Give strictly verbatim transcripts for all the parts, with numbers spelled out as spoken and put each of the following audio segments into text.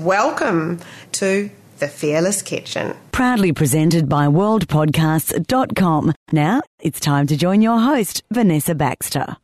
welcome to The Fearless Kitchen. Proudly presented by world podcasts dot com. Now it's time to join your host, Vanessa Baxter.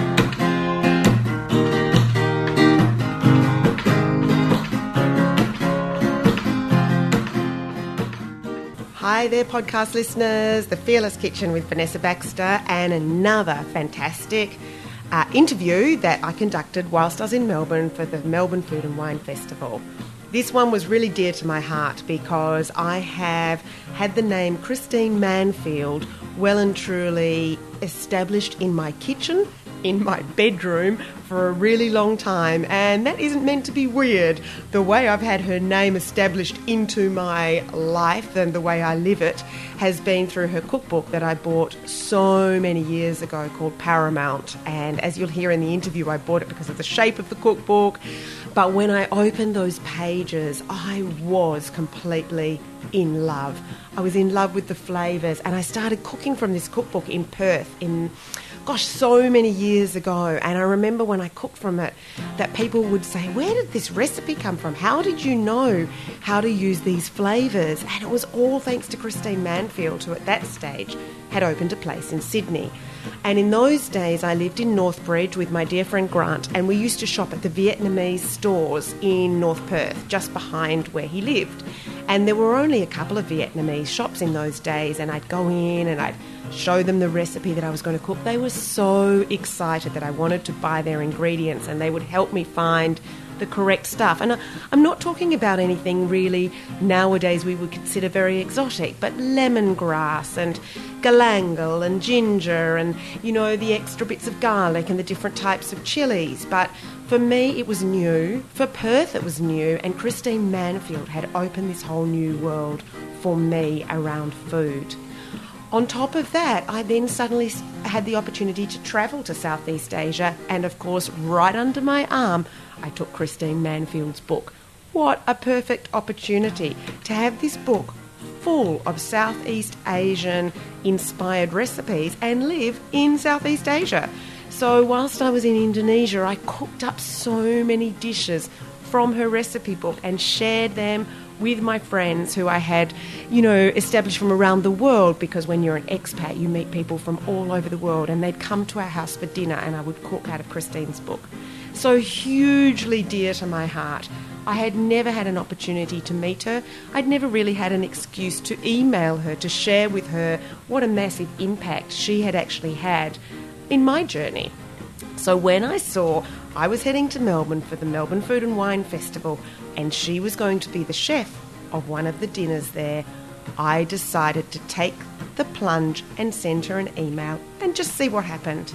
Hi there, podcast listeners. The Fearless Kitchen with Vanessa Baxter, and another fantastic uh, interview that I conducted whilst I was in Melbourne for the Melbourne Food and Wine Festival. This one was really dear to my heart because I have had the name Christine Manfield well and truly established in my kitchen, in my bedroom for a really long time, and that isn't meant to be weird. The way I've had her name established into my life and the way I live it has been through her cookbook that I bought so many years ago called Paramount, and as you'll hear in the interview, I bought it because of the shape of the cookbook. But when I opened those pages, I was completely in love. I was in love with the flavours, and I started cooking from this cookbook in Perth in, gosh, so many years ago. And I remember when I cooked from it that people would say, where did this recipe come from? How did you know how to use these flavours? And it was all thanks to Christine Manfield, who at that stage had opened a place in Sydney. And in those days, I lived in Northbridge with my dear friend Grant, and we used to shop at the Vietnamese stores in North Perth, just behind where he lived. And there were only a couple of Vietnamese shops in those days, and I'd go in and I'd show them the recipe that I was going to cook. They were so excited that I wanted to buy their ingredients, and they would help me find the correct stuff. And I'm not talking about anything really nowadays we would consider very exotic, but lemongrass and galangal and ginger and, you know, the extra bits of garlic and the different types of chilies. But for me, it was new. For Perth, it was new. And Christine Manfield had opened this whole new world for me around food. On top of that, I then suddenly had the opportunity to travel to Southeast Asia, and of course, right under my arm, I took Christine Manfield's book. What a perfect opportunity to have this book full of Southeast Asian inspired recipes and live in Southeast Asia. So whilst I was in Indonesia, I cooked up so many dishes from her recipe book and shared them with my friends who I had, you know, established from around the world, because when you're an expat, you meet people from all over the world, and they'd come to our house for dinner and I would cook out of Christine's book. So hugely dear to my heart. I had never had an opportunity to meet her. I'd never really had an excuse to email her, to share with her what a massive impact she had actually had in my journey. So when I saw I was heading to Melbourne for the Melbourne Food and Wine Festival, and she was going to be the chef of one of the dinners there, I decided to take the plunge and send her an email and just see what happened.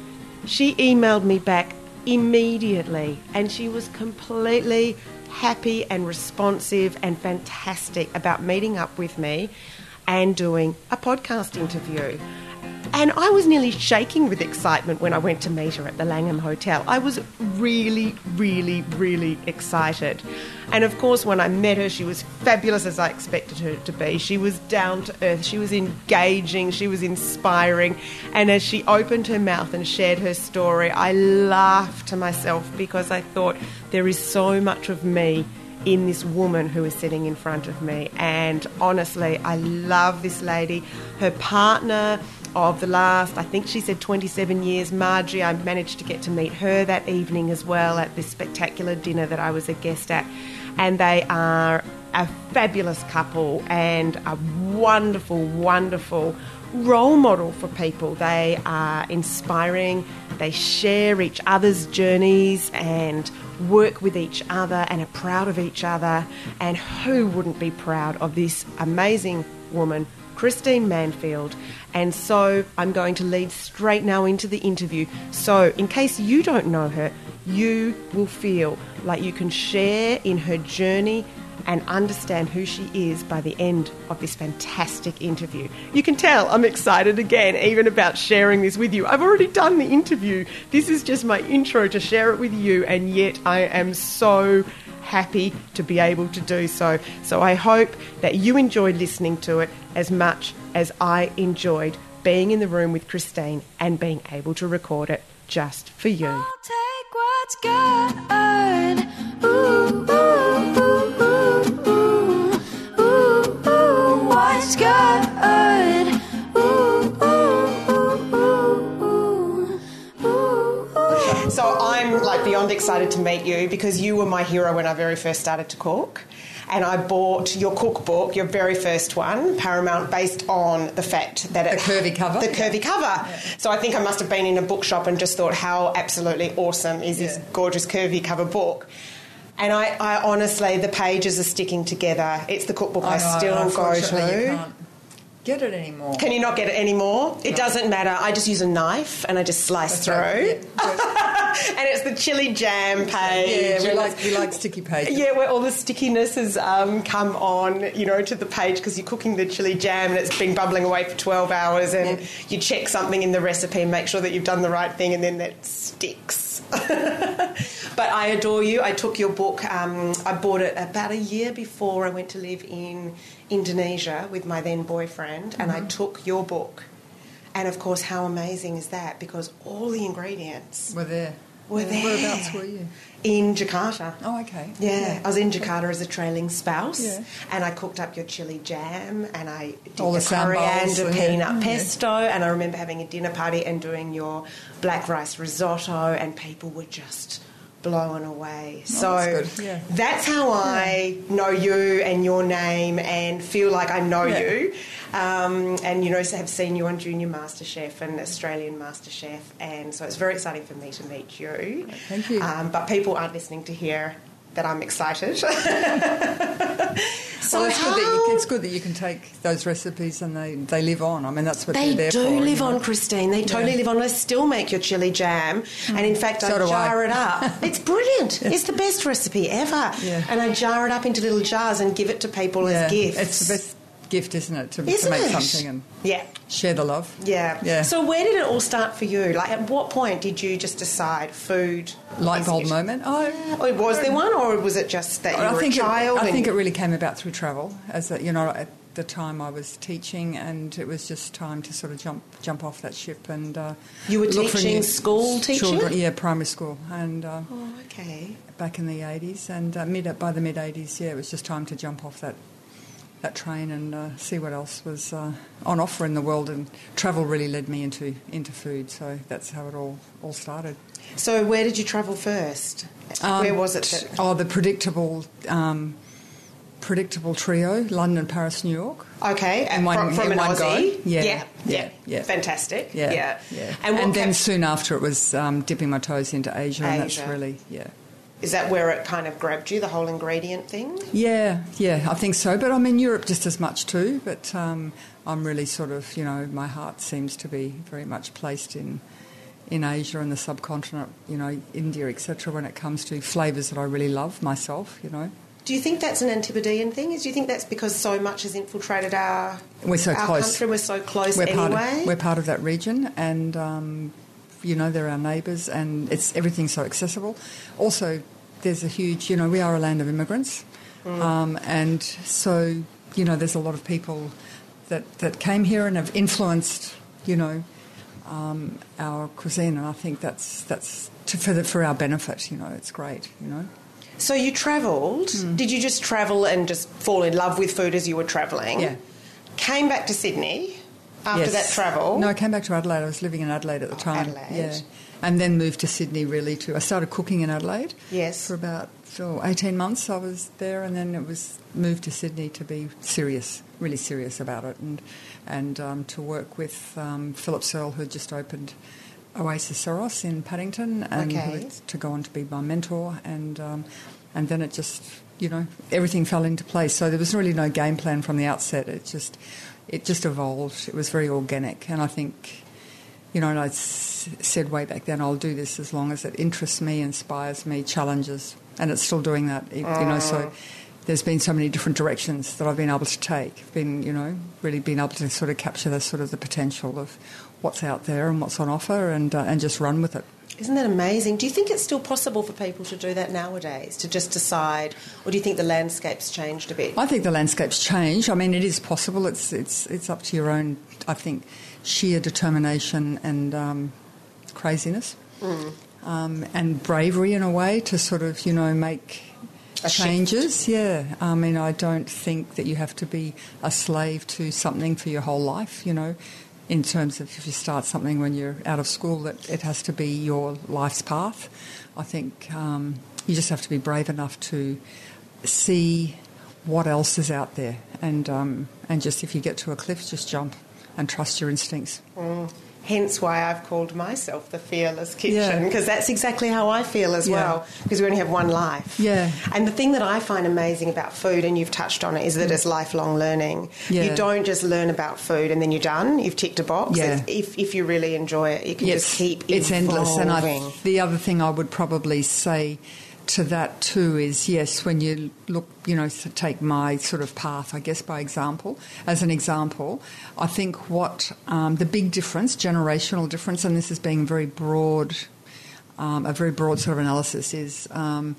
She emailed me back immediately, and she was completely happy and responsive and fantastic about meeting up with me and doing a podcast interview. And I was nearly shaking with excitement when I went to meet her at the Langham Hotel. I was really, really, really excited. And of course, when I met her, she was fabulous as I expected her to be. She was down to earth, she was engaging, she was inspiring. And as she opened her mouth and shared her story, I laughed to myself because I thought, there is so much of me in this woman who is sitting in front of me. And honestly, I love this lady. Her partner of the last, I think she said twenty-seven years, Margie, I managed to get to meet her that evening as well at this spectacular dinner that I was a guest at. And they are a fabulous couple and a wonderful, wonderful role model for people. They are inspiring, they share each other's journeys and work with each other and are proud of each other. And who wouldn't be proud of this amazing woman, Christine Manfield? And so I'm going to lead straight now into the interview. So in case you don't know her, you will feel like you can share in her journey and understand who she is by the end of this fantastic interview. You can tell I'm excited again, even about sharing this with you. I've already done the interview. This is just my intro to share it with you, and yet I am so happy to be able to do so. So I hope that you enjoyed listening to it as much as I enjoyed being in the room with Christine and being able to record it just for you. I'll take what's good. Ooh, ooh, ooh. excited to meet you because you were my hero when I very first started to cook. And I bought your cookbook, your very first one, Paramount, based on the fact that it... The curvy cover. The curvy cover. Yeah. So I think I must have been in a bookshop and just thought, how absolutely awesome is this yeah. gorgeous curvy cover book? And I, I honestly, the pages are sticking together. It's the cookbook I, I know, still go to. You can't get it anymore. Can you not get it anymore? It no. doesn't matter. I just use a knife and I just slice That's through. Right. Yeah. And it's the chili jam page. Yeah, we like, we like sticky pages. Yeah, where all the stickiness has um, come on, you know, to the page because you're cooking the chili jam and it's been bubbling away for twelve hours and yeah. you check something in the recipe and make sure that you've done the right thing and then that sticks. But I adore you. I took your book. Um, I bought it about a year before I went to live in Indonesia with my then boyfriend, mm-hmm. and I took your book. And, of course, how amazing is that? Because all the ingredients... Were there. Were there. Whereabouts were you? In Jakarta. Oh, okay. Yeah, yeah. I was in Jakarta as a trailing spouse, yeah. and I cooked up your chili jam, and I did all the, the coriander bowls, peanut yeah. pesto, and I remember having a dinner party and doing your black rice risotto, and people were just... blown away. Oh, so that's, yeah. that's how I yeah. know you and your name and feel like I know yeah. you. Um, and, you know, have seen you on Junior MasterChef and Australian MasterChef. And so it's very exciting for me to meet you. Thank you. Um, but people aren't listening to hear that I'm excited. So well, it's, how... good that you, it's good that you can take those recipes and they, they live on. I mean, that's what they they're there do for. live you know? on, Christine. They totally yeah. live on. I still make your chili jam, mm. and in fact, so I jar I. it up. It's brilliant. It's the best recipe ever. Yeah. And I jar it up into little jars and give it to people yeah. as gifts. It's the best gift, isn't it, to, isn't to make it? something and yeah. share the love. Yeah. yeah. So where did it all start for you? Like, at what point did you just decide food? Light bulb moment? Oh, or was there one, or was it just that you I were think a child? It, I and think it really came about through travel. As a, you know, at the time I was teaching, and it was just time to sort of jump jump off that ship and uh, you were look teaching for school teaching? Children, yeah, primary school, and uh, oh, okay, back in the eighties, and uh, mid by the mid eighties, yeah, it was just time to jump off that. that train and uh, see what else was uh, on offer in the world, and travel really led me into into food, so that's how it all, all started. So where did you travel first? Um, where was it? That... Oh, the predictable um, predictable trio, London, Paris, New York. Okay, and one, from, from an one Aussie? Yeah. Yeah. yeah, yeah, fantastic. Yeah, yeah. yeah. And, and then cap- soon after it was um, dipping my toes into Asia, Asia, and that's really, yeah. Is that where it kind of grabbed you, the whole ingredient thing? Yeah, yeah, I think so. But I mean, Europe just as much too. But um, I'm really sort of, you know, my heart seems to be very much placed in in Asia and the subcontinent, you know, India, et cetera, when it comes to flavours that I really love myself, you know. Do you think that's an Antipodean thing? Do you think that's because so much has infiltrated our, we're so our close. country? We're so close we're anyway? Part of, we're part of that region, and... Um, you know, they're our neighbours, and it's everything's so accessible. Also, there's a huge, you know, we are a land of immigrants, mm. um, and so, you know, there's a lot of people that, that came here and have influenced, you know, um, our cuisine, and I think that's that's to, for the, for our benefit. You know, it's great. You know. So you travelled. Mm. Did you just travel and just fall in love with food as you were travelling? Yeah. Came back to Sydney. After yes. that travel? No, I came back to Adelaide. I was living in Adelaide at the oh, time. Adelaide. Yeah. And then moved to Sydney really too. I started cooking in Adelaide. Yes. For about oh, eighteen months I was there, and then it was moved to Sydney to be serious, really serious about it, and and um, to work with um, Philip Searle, who had just opened Oasis Soros in Paddington, and okay. who was to go on to be my mentor, and um, and then it just, you know, everything fell into place. So there was really no game plan from the outset. It just... It just evolved. It was very organic, and I think, you know, and I s- said way back then, I'll do this as long as it interests me, inspires me, challenges, and it's still doing that. You uh. know, so there's been so many different directions that I've been able to take. Been, you know, really been able to sort of capture the sort of the potential of what's out there and what's on offer, and uh, and just run with it. Isn't that amazing? Do you think it's still possible for people to do that nowadays, to just decide, or do you think the landscape's changed a bit? I think the landscape's changed. I mean, it is possible. It's it's it's up to your own, I think, sheer determination and um, craziness mm. um, and bravery in a way to sort of, you know, make a changes. Shift. Yeah. I mean, I don't think that you have to be a slave to something for your whole life, you know. in terms of if you start something when you're out of school, that it has to be your life's path. I think um, you just have to be brave enough to see what else is out there, and um, and just if you get to a cliff, just jump and trust your instincts. Mm. Hence why I've called myself the Fearless Kitchen, because yeah. that's exactly how I feel as yeah. well, because we only have one life. Yeah. And the thing that I find amazing about food, and you've touched on it, is that mm. it's lifelong learning. Yeah. You don't just learn about food and then you're done, you've ticked a box. Yeah. If, if you really enjoy it, you can yes. just keep it's evolving. Endless. And I, the other thing I would probably say to that too is, yes, when you look, you know, take my sort of path, I guess, by example, as an example, I think what um, the big difference, generational difference, and this is being very broad, um, a very broad sort of analysis, is um,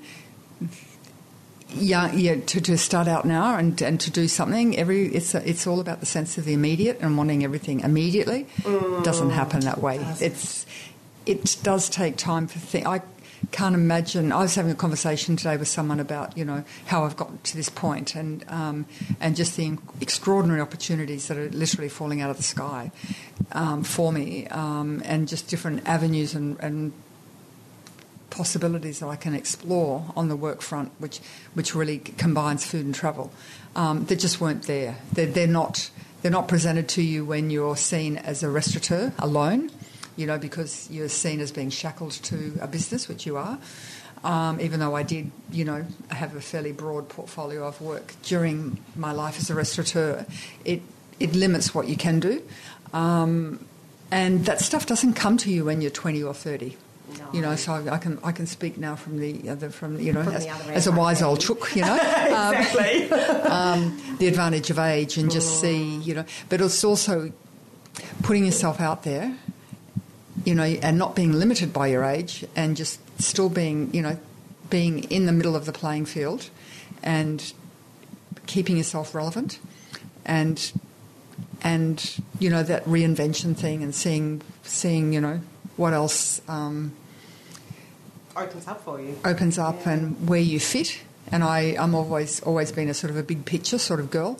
yeah, yeah, to, to start out now and and to do something, every it's a, it's all about the sense of the immediate and wanting everything immediately. Mm. It doesn't happen that way. It's it does take time for things. I can't imagine. I was having a conversation today with someone about, you know, how I've gotten to this point, and um, and just the extraordinary opportunities that are literally falling out of the sky um, for me, um, and just different avenues and, and possibilities that I can explore on the work front, which which really combines food and travel. Um, that just weren't there. They're, they're not they're not presented to you when you're seen as a restaurateur alone. You know, because you're seen as being shackled to a business, which you are, um, even though I did, you know, have a fairly broad portfolio of work during my life as a restaurateur. It it limits what you can do, um, and that stuff doesn't come to you when you're twenty or thirty. No. You know, so I can I can speak now from the other from you know from as, as a wise old chook, you know, exactly. um, um, the advantage of age and just see, you know, but it's also putting yourself out there. You know, and not being limited by your age, and just still being, you know, being in the middle of the playing field, and keeping yourself relevant, and and you know that reinvention thing, and seeing seeing you know what else um, opens up for you, opens up, yeah. and where you fit. And I, I'm always always been a sort of a big picture sort of girl.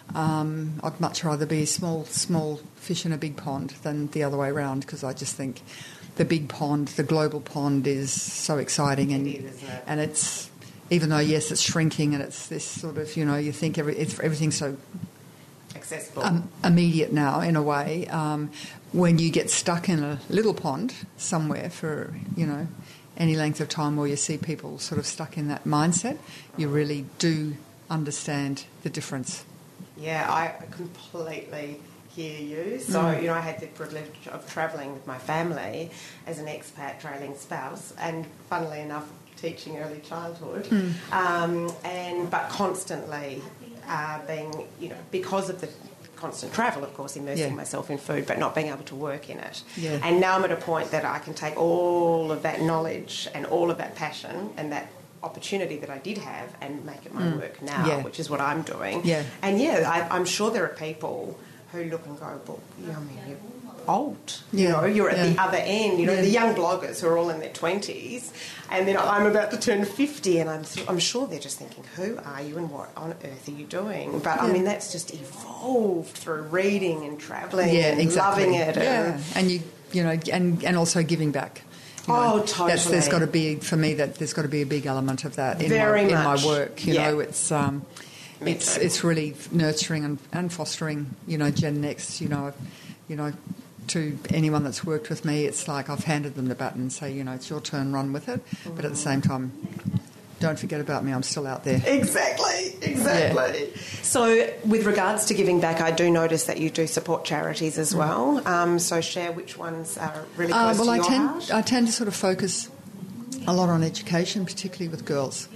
Um, I'd much rather be a small small fish in a big pond than the other way around, because I just think the big pond, the global pond, is so exciting, and it is, isn't it? and it's even though yes it's shrinking, and it's this sort of, you know, you think every, it's, everything's so accessible, um, immediate now in a way. Um, when you get stuck in a little pond somewhere for, you know, any length of time, or you see people sort of stuck in that mindset, you really do understand the difference. Yeah, I completely hear you. So, mm. you know, I had the privilege of travelling with my family as an expat trailing spouse, and funnily enough, teaching early childhood, mm. um, and but constantly uh, being, you know, because of the constant travel, of course, immersing yeah. myself in food, but not being able to work in it. Yeah. And now I'm at a point that I can take all of that knowledge and all of that passion and that opportunity that I did have and make it my mm. work now, yeah. which is what I'm doing. Yeah. And yeah, I, I'm sure there are people who look and go, well, yeah, I mean, you're old. Yeah. You know, you're at yeah. the other end. You know, yeah. the young bloggers who are all in their twenties, and then I'm about to turn fifty, and I'm I'm sure they're just thinking, who are you and what on earth are you doing? But yeah. I mean, that's just evolved through reading and travelling yeah, and exactly. loving it. Yeah, and, and you you know, and and also giving back. You know, oh, totally. That's, there's got to be, for me, that there's got to be a big element of that in, Very my, in much. my work. You yeah. know, it's um, Me it's too. it's really nurturing and, and fostering. You know, Gen Next. You know, you know, to anyone that's worked with me, it's like I've handed them the baton and say, you know, it's your turn, run with it. Mm. But at the same time, don't forget about me, I'm still out there. Exactly, exactly. Yeah. So with regards to giving back, I do notice that you do support charities as well. Um, so share which ones are really close uh, well, to I your tend, heart. I tend to sort of focus a lot on education, particularly with girls.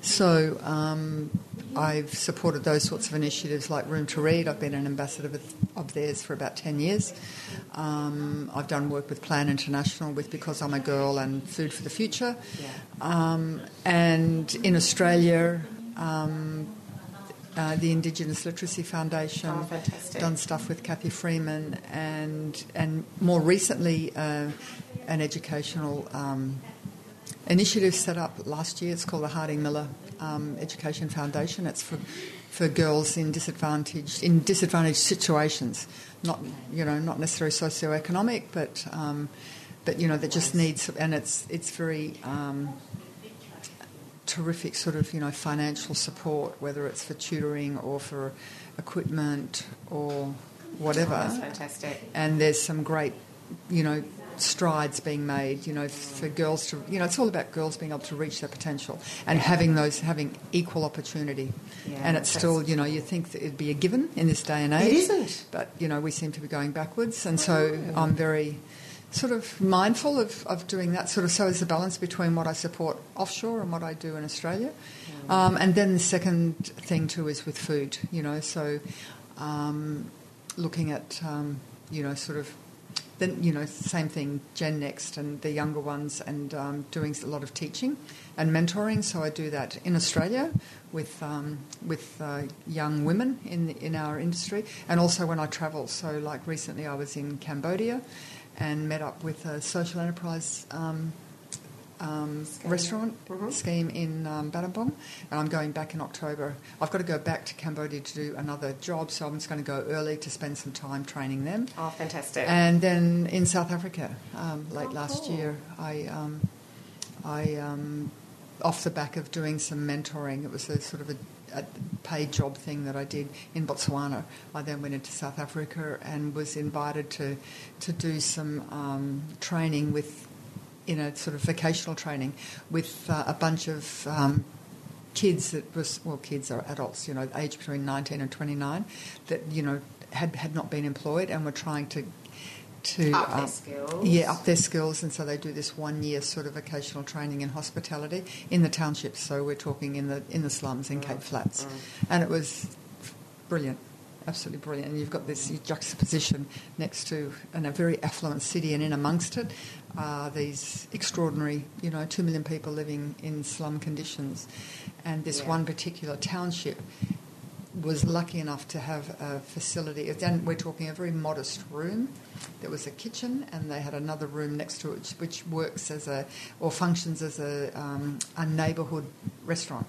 So um, I've supported those sorts of initiatives like Room to Read. I've been an ambassador of, of theirs for about ten years. Um, I've done work with Plan International with Because I'm a Girl and Food for the Future. Yeah. Um, and in Australia, um, uh, the Indigenous Literacy Foundation. Oh, fantastic. Done stuff with Kathy Freeman, and and more recently uh, an educational um, initiative set up last year. It's called the Harding Miller um, Education Foundation. It's for for girls in disadvantaged in disadvantaged situations, not you know not necessarily socioeconomic, but um, but you know that just needs, and it's it's very um, terrific sort of you know financial support, whether it's for tutoring or for equipment or whatever. Oh, that's fantastic. And there's some great, you know, strides being made, you know, for girls to, you know, it's all about girls being able to reach their potential and having those, having equal opportunity. Yeah, and it's still, you know, you think that it'd be a given in this day and age. It isn't. But, you know, we seem to be going backwards. And so I'm very sort of mindful of, of doing that sort of, so is the balance between what I support offshore and what I do in Australia. Mm. Um, and then the second thing too is with food, you know, so um, looking at, um, you know, sort of, then, you know, same thing, Gen Next and the younger ones, and um, doing a lot of teaching and mentoring. So I do that in Australia with um, with uh, young women in in our industry, and also when I travel. So like recently I was in Cambodia and met up with a social enterprise um, um, restaurant mm-hmm. scheme in um, Battambang, and I'm going back in October. I've got to go back to Cambodia to do another job, so I'm just going to go early to spend some time training them. Oh, fantastic. And then in South Africa, um, late oh, last cool. year, I, um, I um, off the back of doing some mentoring, it was a sort of a, a paid job thing that I did in Botswana. I then went into South Africa and was invited to, to do some um, training with, in a sort of vocational training with uh, a bunch of um, kids that was, well, kids are adults, you know, aged between nineteen and twenty-nine, that, you know, had, had not been employed and were trying to... to up um, their skills. Yeah, up their skills. And so they do this one-year sort of vocational training in hospitality in the townships. So we're talking in the in the slums in mm. Cape Flats. Mm. And it was brilliant. Absolutely brilliant. And you've got this juxtaposition next to in a very affluent city, and in amongst it are uh, these extraordinary, you know, two million people living in slum conditions. And this yeah. one particular township was lucky enough to have a facility, and we're talking a very modest room. There was a kitchen, and they had another room next to it, which works as a, or functions as a, um, a neighbourhood restaurant.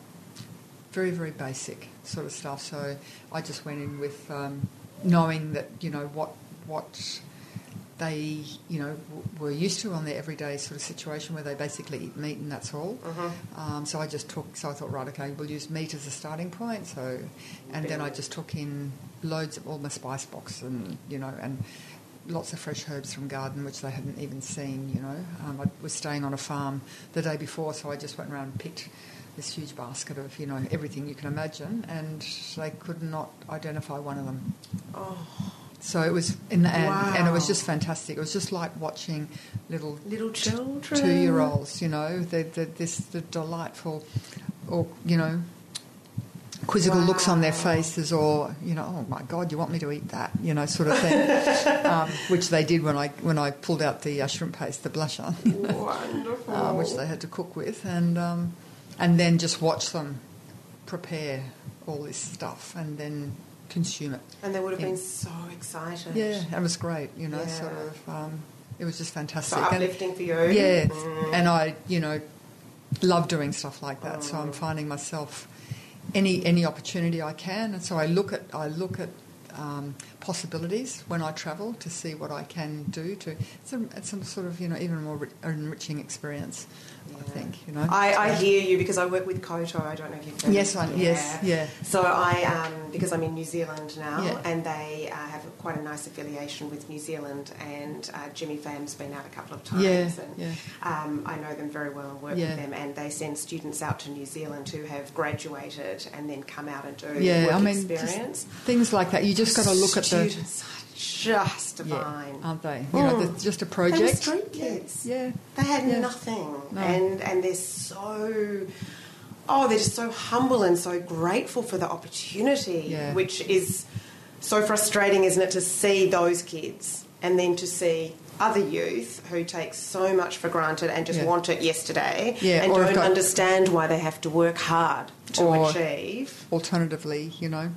Very, very basic sort of stuff. So I just went in with um, knowing that, you know, what what they, you know, w- were used to on their everyday sort of situation where they basically eat meat and that's all. Uh-huh. Um, so I just took, so I thought, right, okay, we'll use meat as a starting point. So, and then I just took in loads of all my spice box and, you know, and lots of fresh herbs from garden, which they hadn't even seen, you know. Um, I was staying on a farm the day before, so I just went around and picked this huge basket of, you know, everything you can imagine, and they could not identify one of them. Oh. So it was, in the, and, wow. and it was just fantastic. It was just like watching little little children, two-year-olds, you know, the, the, this the delightful, or you know, quizzical wow. looks on their faces, or you know, oh my God, you want me to eat that, you know, sort of thing, um, which they did when I when I pulled out the uh, shrimp paste, the blusher, wonderful, uh, which they had to cook with, and um, and then just watch them prepare all this stuff, and then consume it. And they would have yeah. been so excited. Yeah, it was great, you know, yeah. sort of, um, it was just fantastic. So uplifting and, for you. Yeah, mm. and I, you know, love doing stuff like that, mm. so I'm finding myself any any opportunity I can, and so I look at, I look at um, possibilities when I travel to see what I can do to, it's, a, it's some sort of, you know, even more rich, enriching experience. Yeah. I think, you know. I, I hear you because I work with Koto. I don't know if you've heard Yes, I, yeah. yes, yeah. So I, um, because I'm in New Zealand now, yeah. and they uh, have quite a nice affiliation with New Zealand, and uh, Jimmy Pham's been out a couple of times, yeah, and yeah. Um, I know them very well and work yeah. with them, and they send students out to New Zealand who have graduated and then come out and do yeah, work I mean, experience. Things like that. You just got to look at the... Students are just divine. Yeah, aren't they? You mm. know, just a project. They were street kids. Yeah. yeah. They had yeah. nothing. No. And and they're so, oh, they're just so humble and so grateful for the opportunity, yeah. which is so frustrating, isn't it, to see those kids and then to see other youth who take so much for granted and just yeah. want it yesterday yeah. and or don't got, understand why they have to work hard to or achieve. Alternatively, you know,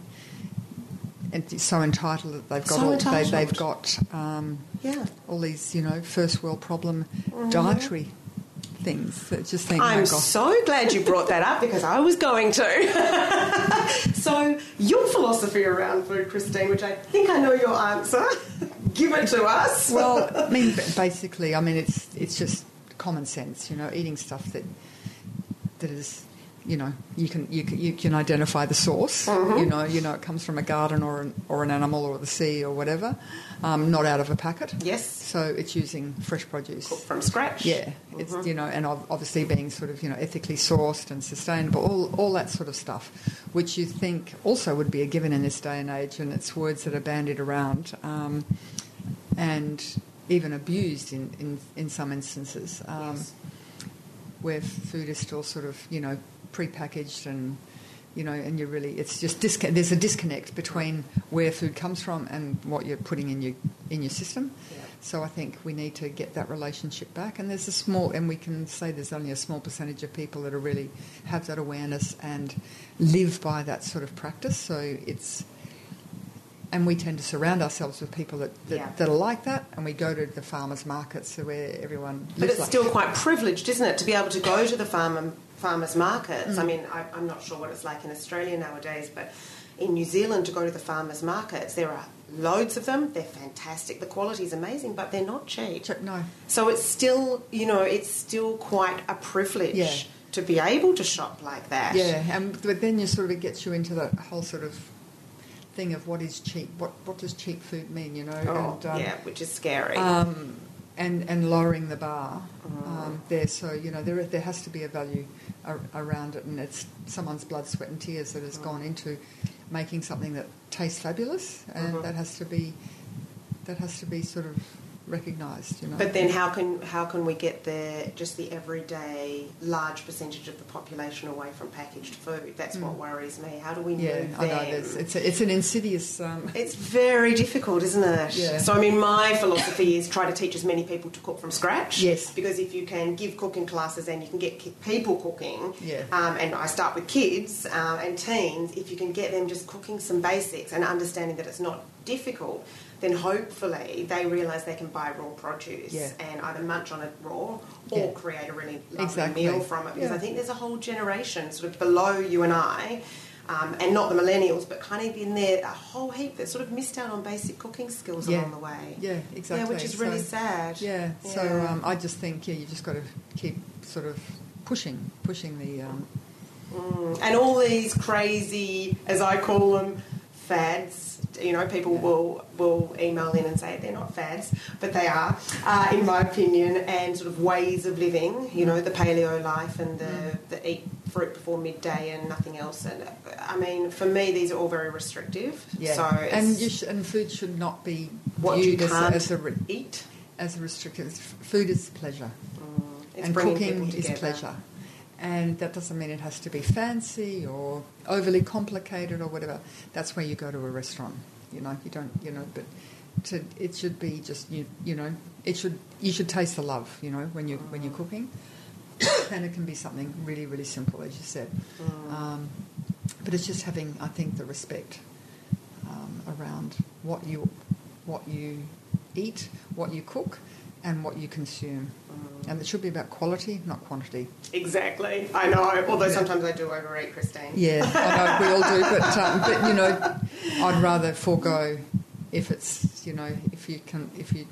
and so entitled that they've got so all, they, they've got got um, yeah. all these, you know, first world problem mm-hmm. dietary things that just think, I'm oh, God. so glad you brought that up because I was going to. So your philosophy around food, Christine, which I think I know your answer. Give it to us. Well, I mean, basically, I mean, it's it's just common sense, you know, eating stuff that that is, you know, you can you can, you can identify the source. Mm-hmm. You know, you know, it comes from a garden or an or an animal or the sea or whatever, um, not out of a packet. Yes. So it's using fresh produce Cooked from scratch. Yeah, Mm-hmm. it's you know, and obviously being sort of you know ethically sourced and sustainable, all all that sort of stuff, which you think also would be a given in this day and age, and it's words that are bandied around. Um, and even abused in, in, in some instances, um, yes. where food is still sort of, you know, pre-packaged and, you know, and you really, it's just, disca- there's a disconnect between where food comes from and what you're putting in your, in your system. Yeah. So I think we need to get that relationship back, and there's a small, and we can say there's only a small percentage of people that are really have that awareness and live by that sort of practice, so it's... And we tend to surround ourselves with people that, that, yeah. that are like that, and we go to the farmers' markets where everyone lives. But it's like still quite privileged, isn't it, to be able to go to the farmer, farmers' markets? Mm. I mean, I, I'm not sure what it's like in Australia nowadays, but in New Zealand to go to the farmers' markets, there are loads of them. They're fantastic. The quality is amazing, but they're not cheap. No. So it's still, you know, it's still quite a privilege yeah. to be able to shop like that. Yeah, and but then you sort of it gets you into the whole sort of thing of what is cheap, what what does cheap food mean, you know? Oh, and, um, yeah, which is scary. Um, and and lowering the bar mm. um, there, so you know there there has to be a value ar- around it, and it's someone's blood, sweat, and tears that has mm. gone into making something that tastes fabulous, and mm-hmm. that has to be that has to be sort of recognised, you know. But then how can how can we get the just the everyday large percentage of the population away from packaged food? That's mm. what worries me. How do we yeah, move them? I know. There's, it's a, it's an insidious. Um, it's very difficult, isn't it? Yeah. So I mean, my philosophy is try to teach as many people to cook from scratch. Yes. Because if you can give cooking classes and you can get people cooking, yeah. Um, and I start with kids um, and teens. If you can get them just cooking some basics and understanding that it's not difficult, then hopefully they realise they can buy raw produce yeah. and either munch on it raw or yeah. create a really lovely exactly. meal from it. Because yeah. I think there's a whole generation sort of below you and I, um, and not the millennials, but kind of in there, a whole heap that sort of missed out on basic cooking skills yeah. along the way. Yeah, exactly. Yeah, which is really so, sad. Yeah, yeah. so um, I just think, yeah, you just got to keep sort of pushing, pushing the... Um, mm. And all these crazy, as I call them, fads. You know, people will will email in and say they're not fads, but they are, uh, in my opinion, and sort of ways of living. You know, the paleo life and the, mm. the eat fruit before midday and nothing else. And I mean, for me, these are all very restrictive. Yeah, so and you sh- and food should not be what viewed you can't as a, as a re- eat as a restrictive. Food is pleasure, mm. it's and bringing cooking people is together. pleasure. And that doesn't mean it has to be fancy or overly complicated or whatever. That's where you go to a restaurant. You know, you don't, you know, but to, it should be just, you, you know, it should, you should taste the love, you know, when you when you're cooking, and it can be something really, really simple, as you said. Mm. Um, but it's just having, I think, the respect um, around what you what you eat, what you cook, and what you consume. Mm. And it should be about quality, not quantity. Exactly. I know, although yeah. sometimes I do overeat, Christine. Yeah, I know, we all do, but, um, but, you know, I'd rather forego if it's, you know, if you can, if you,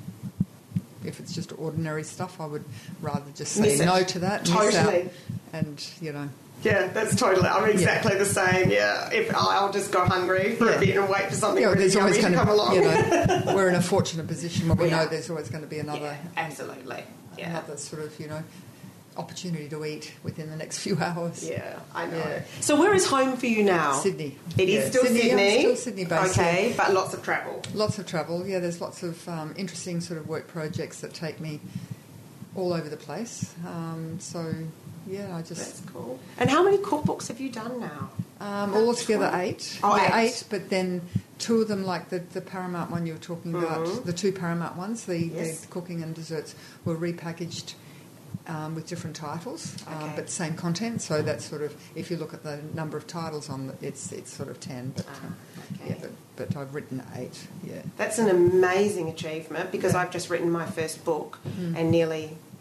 if it's just ordinary stuff, I would rather just say no to that. Totally. Miss out, and, you know. Yeah, that's totally, I'm exactly yeah. the same, yeah. If I'll just go hungry for yeah. a bit and wait for something yeah, really there's always yummy going to come along. You know, we're in a fortunate position where we yeah. know there's always going to be another... Yeah, absolutely. Yeah. Another sort of, you know, opportunity to eat within the next few hours. Yeah, I know. Yeah. So where is home for you now? Sydney. It is yeah. still Sydney. Sydney? Yeah, still Sydney-based. Okay, yeah. but lots of travel. Lots of travel, yeah. There's lots of um, interesting sort of work projects that take me all over the place. Um, so, yeah, I just... That's cool. And how many cookbooks have you done now? Um, altogether eight. Oh, yeah, eight. eight, but then two of them, like the, the Paramount one you were talking about, mm-hmm. the two Paramount ones, the, yes. the cooking and desserts, were repackaged um, with different titles, um, okay. but same content. So that's sort of, if you look at the number of titles on the, it's it's sort of ten. But ah, um, okay. yeah, but, but I've written eight. Yeah, that's an amazing achievement because yeah. I've just written my first book mm. and nearly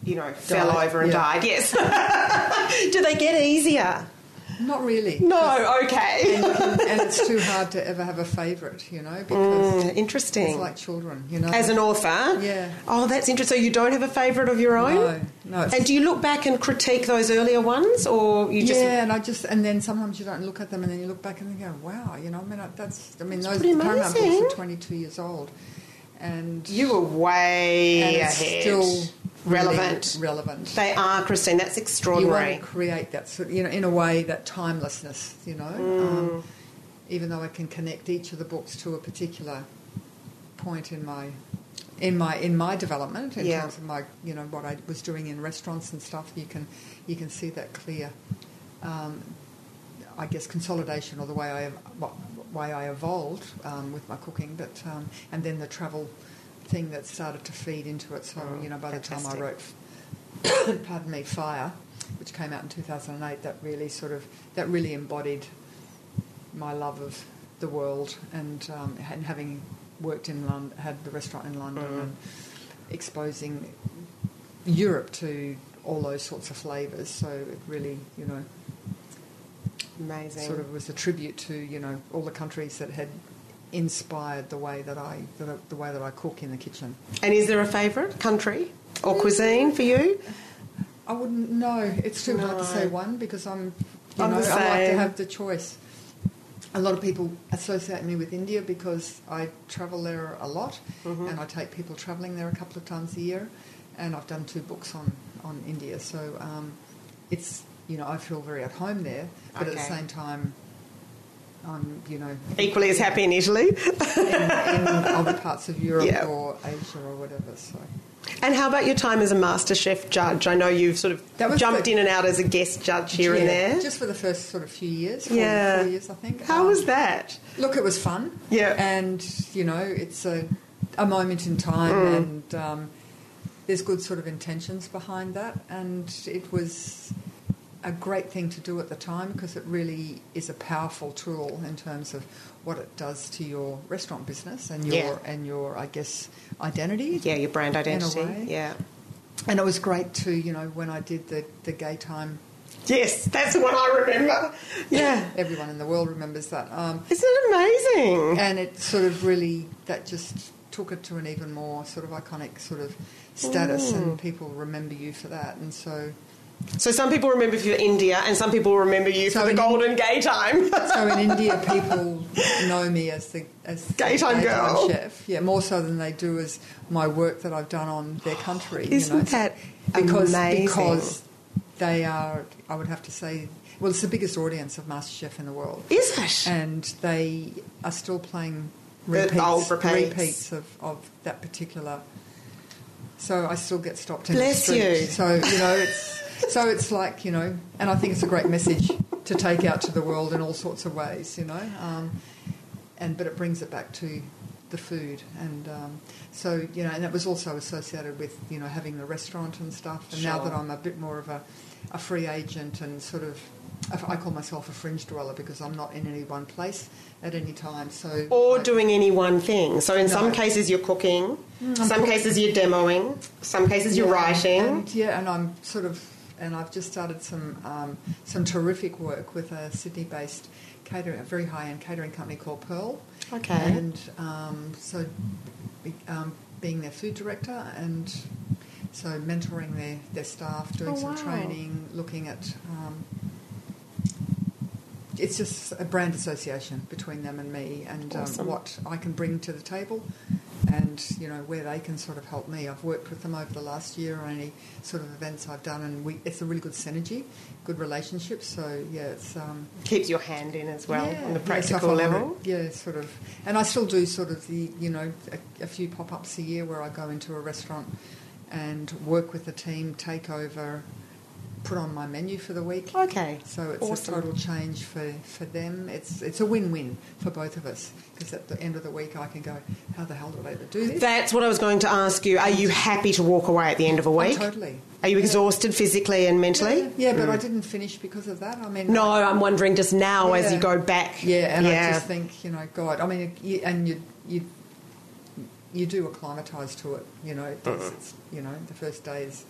you know, fell Died, over and yeah. died. Yes. Do they get easier? Not really. No, okay. And, you can, and it's too hard to ever have a favourite, you know, because Mm, interesting. it's like children, you know. As an author? Yeah. Oh, that's interesting. So you don't have a favourite of your own? No, no. it's- And do you look back and critique those earlier ones, or you just... yeah, and I just and then sometimes you don't look at them, and then you look back and you go, "Wow," you know. I mean, I- that's I mean, those pretty Paramount amazing. books are twenty-two years old, and You were way and it's ahead. still relevant. really relevant. They are, Christine. That's You extraordinary. want to create that sort of, you know, in a way, that timelessness, you know. Mm. Um, even though I can connect each of the books to a particular point in my in my in my development, in Yeah. terms of my, you know, what I was doing in restaurants and stuff, you can you can see that clear, um, I guess, consolidation, or the way I what, way I evolved um, with my cooking, but um, and then the travel thing that started to feed into it. So Oh, you know, by fantastic. the time I wrote, pardon me, Fire, which came out in two thousand eight, that really sort of that really embodied my love of the world, and um, and having worked in London, had the restaurant in London, Mm. and exposing Europe to all those sorts of flavours. So it really, you know, Amazing. sort of was a tribute to, you know, all the countries that had inspired the way that I that I, the way that I cook in the kitchen. And is there a favourite country or cuisine for you? I wouldn't know. It's too hard to No. say one, because I'm, you I'm know, the I like to same. have the choice. A lot of people associate me with India because I travel there a lot, Mm-hmm. and I take people travelling there a couple of times a year, and I've done two books on, on India. So um, it's, you know, I feel very at home there, but at the Okay. same time, I'm, you know, Equally as happy in Italy. in, in other parts of Europe Yeah. or Asia or whatever. So And how about your time as a MasterChef judge? I know you've sort of That was jumped the- in and out as a guest judge here and Yeah, there. just for the first sort of few years, four, yeah. four years, I think. How Um, was that? Look, it was fun. Yeah. And, you know, it's a, a moment in time, Mm. and um, there's good sort of intentions behind that. And it was a great thing to do at the time, because it really is a powerful tool in terms of what it does to your restaurant business and your, Yeah. and your, I guess, identity. Yeah, your brand identity. way. Yeah. And it was great too, you know, when I did the, the gay time. Yes, that's what I remember. Yeah. Everyone in the world remembers that. Um, Isn't it amazing? and it sort of really, that just took it to an even more sort of iconic sort of status, Mm. and people remember you for that. And so, So some people remember you for India, and some people remember you So for the in- golden gay time. so in India, people know me as the as the Gaytime girl. chef. Yeah, more so than they do as my work that I've done on their country. Isn't you know? that because amazing? because they are, I would have to say, well, it's the biggest audience of MasterChef in the world. Is it? And they are still playing The repeats, old repeats. repeats of, of that particular. So I still get stopped in Bless the street. you. So you know, it's so it's like, you know, and I think it's a great message to take out to the world in all sorts of ways, you know, um, and but it brings it back to the food, and um, so you know, and it was also associated with, you know, having the restaurant and stuff. And now Sure. that I'm a bit more of a, a free agent and sort of, I call myself a fringe dweller, because I'm not in any one place at any time. So Or I- doing any one thing. So in some No. cases you're cooking, I'm some cooking. cases you're demoing, some cases you're Yeah, writing. and, yeah, and I'm sort of, and I've just started some um, some terrific work with a Sydney-based catering, a very high-end catering company called Pearl. Okay. And um, so, be- um, being their food director, and so mentoring their, their staff, doing Oh, some wow. training, looking at. Um, it's just a brand association between them and me, and Awesome. um, what I can bring to the table, and you know, where they can sort of help me. I've worked with them over the last year on any sort of events I've done, and we, it's a really good synergy, good relationship. So yeah, it's um, Keeps your hand in as well yeah, on the yeah, practical so I find level. it- yeah, sort of. And I still do sort of the, you know, a, a few pop-ups a year where I go into a restaurant and work with the team, take over, put on my menu for the week. Okay. So it's Awesome. a total change for, for them. It's it's a win-win for both of us, because at the end of the week I can go, how the hell did I ever do this? That's what I was going to ask you. Are you happy to walk away at the end of a Oh, week? totally. Are you Yeah. exhausted physically and mentally? Yeah, yeah, but I didn't finish because of that. I mean, No, I'm wondering just now as Yeah. you go back. Yeah, and yeah. I just think, you know, God, I mean, you, and you you you do acclimatise to it. You know, it's, Uh-huh. it's, you know, the first day is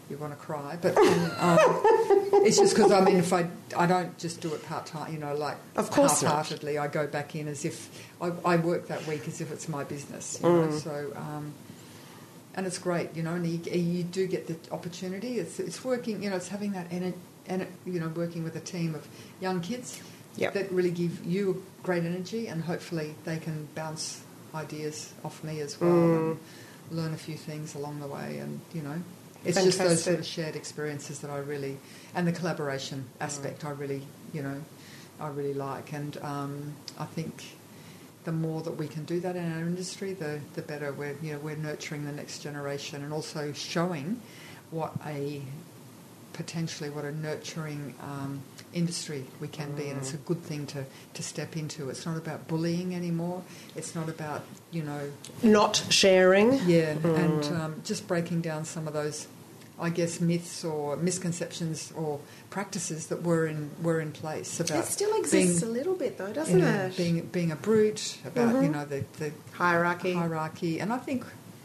you want to cry. But um, it's just because, I mean, if I, I don't just do it part-time, you know, like of course half-heartedly. I go back in as if, I, I work that week as if it's my business, you Mm. know, so... Um, and it's great, you know, and you, you do get the opportunity. It's it's working, you know, it's having that, ener- ener- you know, working with a team of young kids Yep. that really give you great energy, and hopefully they can bounce ideas off me as well Mm. and learn a few things along the way. And, you know, it's just those sort of Fantastic. shared experiences that I really, and the collaboration aspect I really, you know, I really like. And um, I think... the more that we can do that in our industry, the, the better. We're, you know, we're nurturing the next generation and also showing what a potentially what a nurturing um, industry we can be, and it's a good thing to, to step into. It's not about bullying anymore. It's not about, you know... Not sharing. Yeah, and um, just breaking down some of those, I guess, myths or misconceptions or practices that were in were in place about It still exists being, a little bit, though, doesn't you know, it? being being a brute, about Mhm. you know the, the Hierarchy. hierarchy, and I think,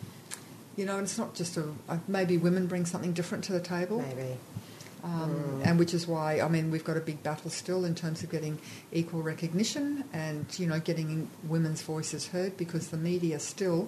you know, it's not just a uh, maybe women bring something different to the table, Maybe. um, and which is why I mean we've got a big battle still in terms of getting equal recognition and, you know, getting women's voices heard, because the media still,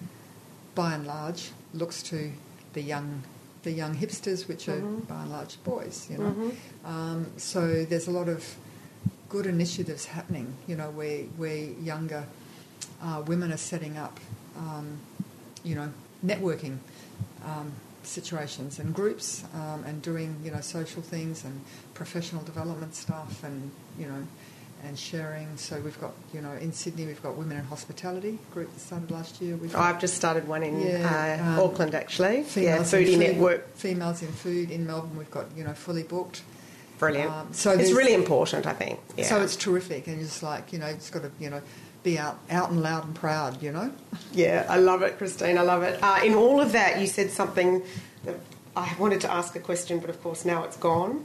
by and large, looks to the young. the young hipsters, which are Mhm. by and large boys, you know. Mhm. Um, so there's a lot of good initiatives happening, you know, where where younger uh, women are setting up, um, you know, networking um, situations and groups, um, and doing, you know, social things and professional development stuff, and, you know, and sharing. So we've got, you know, in Sydney we've got Women in Hospitality group that started last year. We've Oh, I've just started one in Yeah, uh, um, Auckland, actually. Yeah, Females in Foodie food, Network. Females in food in Melbourne, we've got, you know, fully booked. Brilliant. Um, so it's there's- really important, I think. Yeah. So it's terrific, and it's like, you know, it's got to, you know, be out, out and loud and proud, you know. Yeah, I love it, Christine. I love it. Uh, in all of that, you said something that I wanted to ask a question, but of course now it's gone.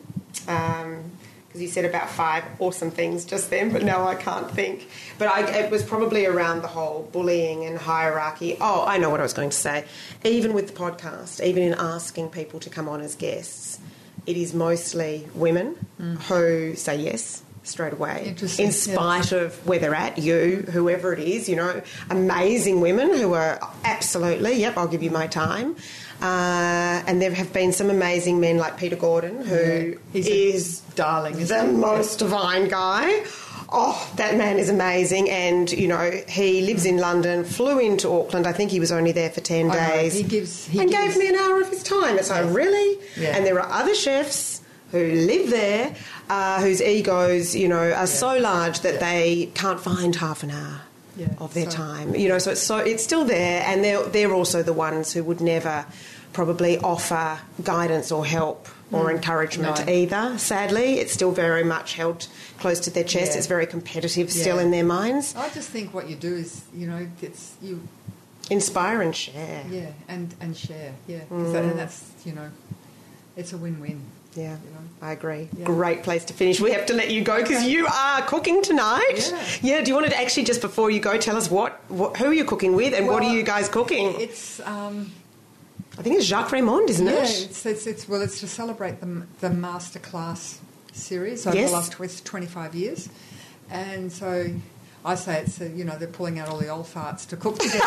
Um, because you said about five awesome things just then, but now I can't think. But I, it was probably around the whole bullying and hierarchy. Oh, I know what I was going to say. Even with the podcast, even in asking people to come on as guests, it is mostly women Mm. who say yes straight away, Interesting, in spite of where they're at, you, whoever it is, you know, amazing women who are absolutely, yep, I'll give you my time. Uh, and there have been some amazing men like Peter Gordon, who Yeah, he's a is darling, isn't the he? most divine guy. Oh, that man is amazing. And, you know, he lives in London, flew into Auckland. I think he was only there for ten I know, days. he gives- he and gives- gave me an hour of his time. It's like, Yes. really? Yeah. And there are other chefs who live there, uh, whose egos, you know, are so large that Yeah. they can't find half an hour Yeah, of their so- time. You know, so it's so it's still there, and they're they're also the ones who would never probably offer guidance or help or Mm. encouragement No. either. Sadly, it's still very much held close to their chest. Yeah. It's very competitive still Yeah. in their minds. I just think what you do is, you know, it's you, Inspire and share. yeah, and and share, yeah, 'cause Mm. that, and that's, you know, it's a win-win. Yeah, You know? I agree. Yeah. Great place to finish. We have to let you go because you are cooking tonight. Yeah. Yeah. Do you want to actually just before you go tell us what, what who are you cooking with and what Well, are you guys cooking? It's um, I think it's Jacques Raymond, isn't yeah, it? it's, it's it's well, it's to celebrate the the masterclass series over Yes. the last tw- twenty-five years, and so I say it's a, you know, they're pulling out all the old farts to cook together.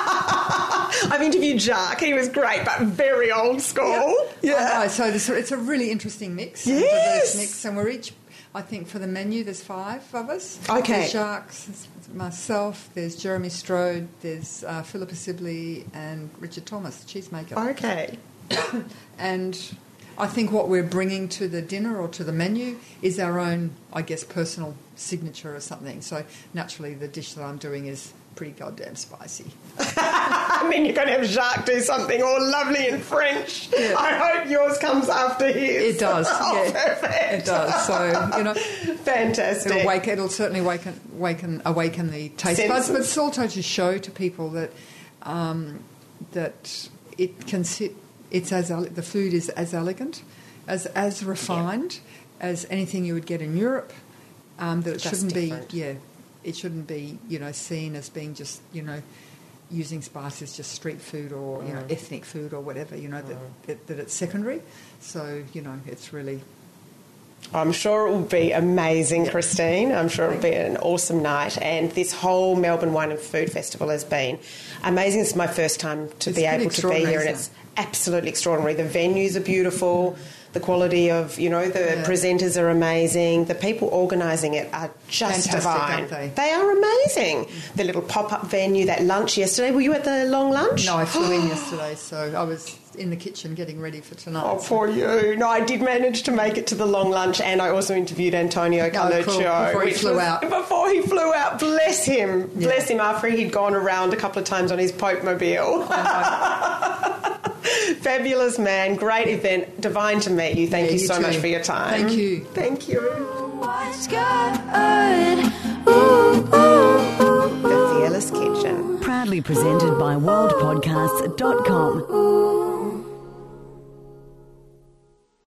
I've interviewed Jacques. He was great, but very old school. Yeah. I know, so this, it's a really interesting mix, a Yes. diverse mix, and we're each. I think for the menu, there's five of us. Okay. There's Jacques, there's myself, there's Jeremy Strode, there's uh, Philippa Sibley, and Richard Thomas, the cheesemaker. Okay. And I think what we're bringing to the dinner or to the menu is our own, I guess, personal signature or something. So naturally, the dish that I'm doing is pretty goddamn spicy. I mean, you're going to have Jacques do something all lovely in French. Yeah. I hope yours comes after his. It does, Oh, yeah. perfect. It does. So, you know, Fantastic. it'll wake. It'll certainly waken, waken, awaken the taste buds, Senses. but it's also to show to people that um, that it can sit. It's as ele- the food is as elegant, as as refined as anything you would get in Europe. Um, that it Just shouldn't different. be. Yeah, it shouldn't be. You know, seen as being just. You know. using spice as just street food or, you know, Mm. ethnic food or whatever, you know, Mm. that, that, that it's secondary. So, you know, it's really... I'm sure it will be amazing, Yeah. Christine. I'm sure it will be an awesome night. And this whole Melbourne Wine and Food Festival has been amazing. It's my first time to It's be pretty able to be here, and extraordinary, it's isn't absolutely extraordinary. The venues are beautiful. The quality of, you know, the Yeah. presenters are amazing. The people organising it are just Fantastic, divine. aren't they? They are amazing. The little pop-up venue, that lunch yesterday. Were you at the long lunch? No, I flew in yesterday, so I was in the kitchen getting ready for tonight. Oh, poor you. No, I did manage to make it to the long lunch, and I also interviewed Antonio Carluccio. cool. Before he which flew was- out. Before he flew out. Bless him. Yeah. Bless him, after he'd gone around a couple of times on his Pope Mobile. Fabulous man. Great event. Divine to meet you. Thank Yeah, you you so too. much for your time. Thank you. Thank you. What's good? Ooh, ooh, ooh. The Fearless Kitchen. Proudly presented by world podcasts dot com. Ooh.